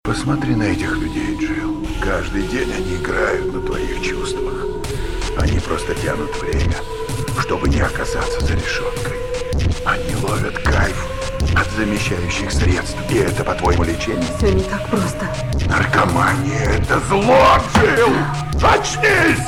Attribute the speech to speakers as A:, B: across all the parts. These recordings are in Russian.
A: Посмотри на этих людей, Джилл. Каждый день они играют на твоих чувствах. Они просто тянут время, чтобы не оказаться за решеткой. Они ловят кайф от замещающих средств. И это, по-твоему, лечение?
B: Все не так просто.
A: Наркомания — это зло, Джилл! Очнись!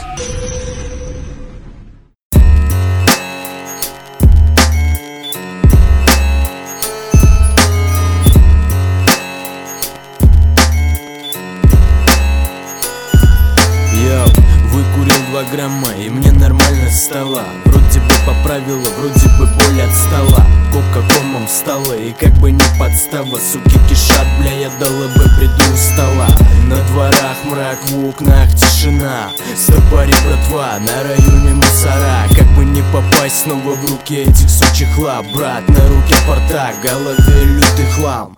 C: Выкурил 2 грамма и мне нормально стало. Вроде бы поправила, вроде бы боль от стола. Кока комом встала и как бы не подстава. Суки кишат, бля, я дала бы приду у стола. На дворах мрак, в окнах тишина. Стопари, братва, на районе мусора. Как бы не попасть снова в руки этих сучих лап. Брат, на руке порта, в голове лютый хлам.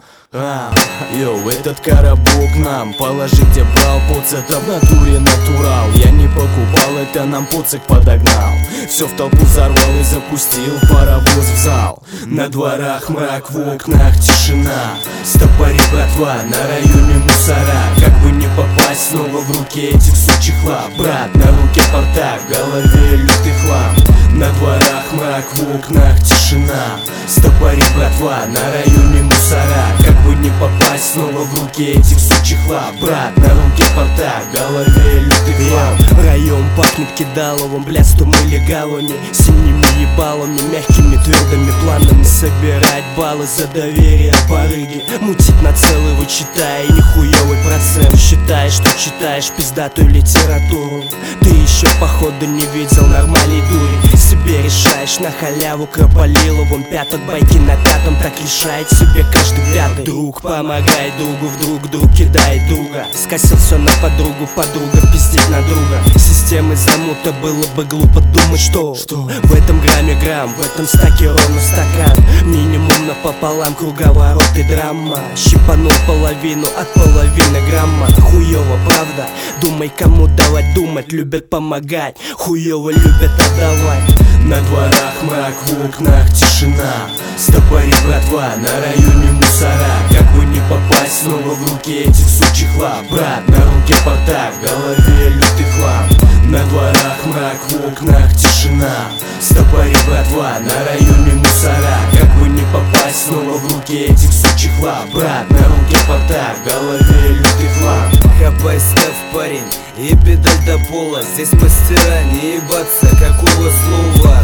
C: Йоу, этот коробок нам положи, где брал поц, это в натуре натурал. Я не покупал, это нам поцик подогнал. Все в толпу взорвал и запустил паровоз в зал. На дворах мрак, в окнах тишина. Стопари, братва, на районе мусора. Как бы не попасть снова в руки этих сучих лап. Брат, на руке порта, в голове лютый хлам. На дворах мрак, в окнах тишина. Стопари, братва, на районе мусора. Как бы не попасть снова в руки этих сучих лап. Брат, на руке порта, в голове лютый хлам.
D: Район пахнет кидаловым, блядством и легалами. Синими ебалами, мягкими твердыми планами. Собирать баллы за доверие, порыги. Мутить на целый, вычитая нихуевый процент. Считаешь, что читаешь пиздатую литературу. Ты еще походу не видел нормальной дури. Себе решаешь на халяву Крополиловым. Пяток байки на пятом, так решает себе каждый пятый. Друг помогает другу, вдруг друг кидает друга. Скосил все на подругу, подруга пиздит на друга. Системы замута, было бы глупо думать, что в этом грамме грамм, в этом стаке ровно стакан. Минимум напополам, круговорот и драма. Щипанул половину от половины грамма. Хуёво, правда? Думай, кому давать думать. Любят помогать, хуёво любят отдавать.
C: На дворах мрак, в окнах тишина. Стопари, братва, на районе мусора. Как бы не попасть снова в руки этих сучих лап. Брат, на руке порта, в голове лютый хлам. На дворах мрак, в окнах тишина. Стопари, братва, на районе мусора. Как бы не попасть снова в руки этих сучих лап. Брат, на руке порта, в голове лютый хлам.
E: Хапай став, парень, и педаль до пола. Здесь мастера, не ебаться, какого слова.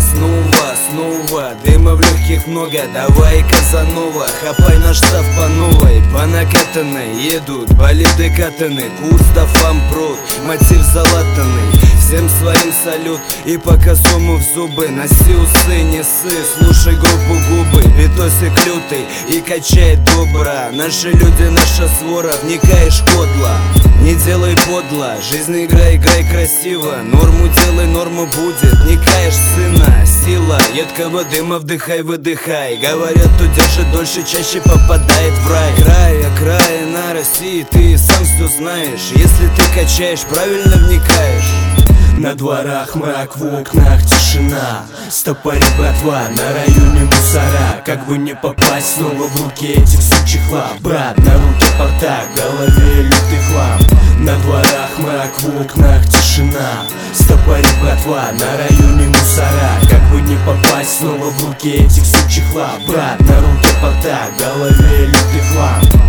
E: Снова, дыма в легких много. Давай, Казанова, хапай наш став по новой. По накатанной едут болиды катаны. Курс да фампрут, мотив залатанный. Всем своим салют и по косому в зубы. Носи усы, не ссы, слушай группу губы. Видосик лютый и качает добро. Наши люди, наша свора, вникаешь кодло. Не делай подло, жизнь играй красиво. Норму делай, норма будет, вникаешь сына. Сила едкого дыма, вдыхай, выдыхай. Говорят, кто держит дольше, чаще попадает в рай. Края на России, ты сам все знаешь. Если ты качаешь, правильно вникаешь.
C: На дворах мрак, в окнах тишина. Стопари, братва, на районе мусора. Как бы не попасть снова в руки этих сучих лап. Брат, на руке порта, в голове лютый хлам. На дворах мрак, в окнах тишина. Стопари, братва, на районе мусора. Как бы не попасть снова в руки этих сучих лап. Брат, на руке порта, в голове лютый хлам.